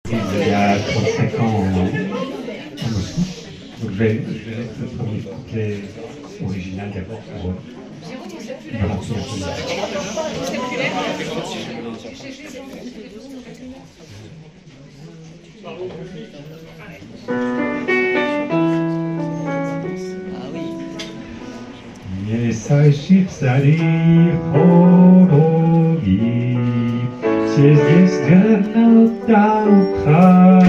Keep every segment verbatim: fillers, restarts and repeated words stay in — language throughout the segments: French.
il y a trente-cinq ans en, en Moscou. Donc je vais, je vais mettre le premier couplet original d'abord pour me rappeler un peu. Jesteś w sali chorągi, jest jedna ucha,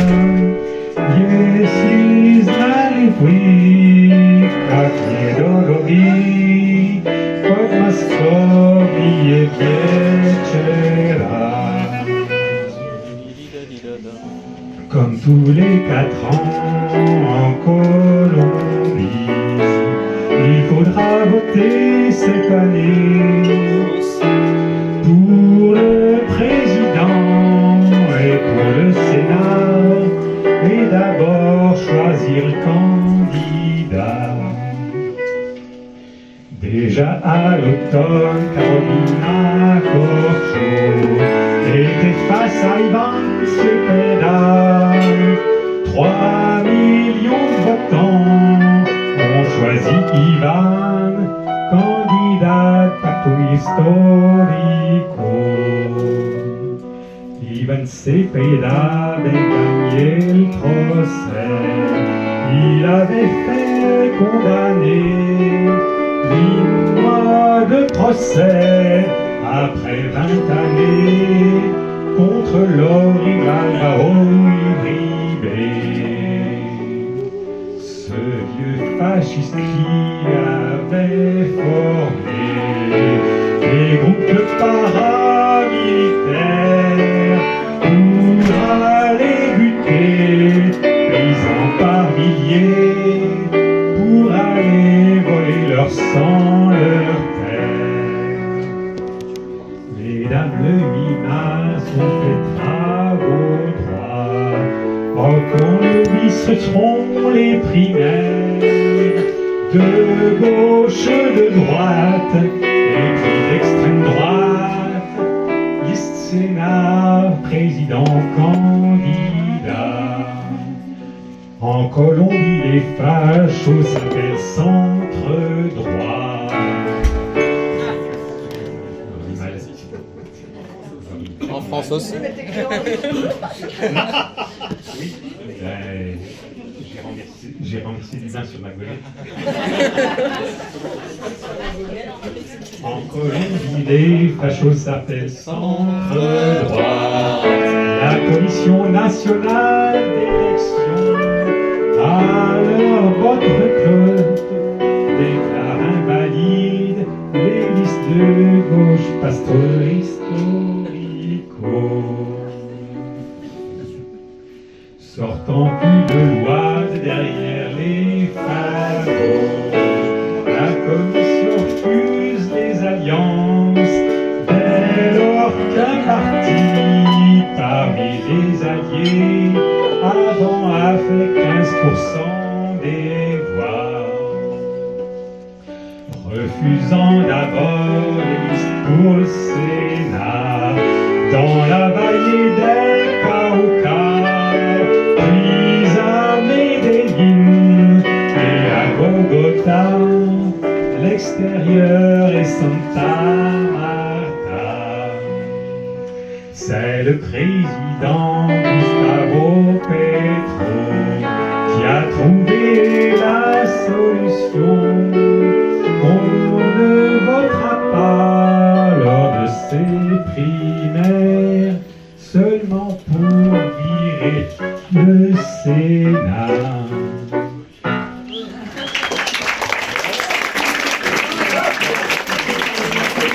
jeśli znaleźli tak niedrogi, pod Moskwie wieczera. Comme tous les quatre ans en Colombie, il faudra voter cette année pour le président et pour le Sénat, et d'abord choisir le candidat. Déjà à l'automne, Carolina Corcho était face à Ivan Cepeda. Trois millions de votants ont choisi Ivan, candidat pacto historico. Ivan Cepeda avait gagné le procès. Il avait fait condamner huit mois de procès après vingt années contre l'horrible Álvaro Uribe. Ce vieux fasciste qui avait formé des groupes paramilitaires pour aller buter paysans par milliers, pour aller voler leur sang, leur terre. Mesdames, le huit mars, on fait travaux droits. Oh, qu'on oublie, ce seront les primaires de gauche, de droite, et puis d'extrême droite. Liste Sénat, président, candidat. En Colombie, les fachos s'appellent centre droit. En France aussi. Oui, ben, j'ai remercié, j'ai remercié Lubin sur ma golette. En Colombie, les fachos s'appellent centre droit. La Commission nationale d'élection, à leur vote récolte, déclare invalides les listes de gauche pastoristes. Sortant plus de loi de derrière les fagots, la commission refuse les alliances dès lors qu'un parti parmi les alliés avant a fait quinze pour cent des voix. Refusant d'abord les listes pour le Sénat dans la vallée del Cauca, puis à Medellín et à Bogota, l'extérieur est Santa Marta. C'est le président Gustavo Petro qui a trouvé la solution. On ne votera pas lors de ces primaires seulement pour virer le Sénat.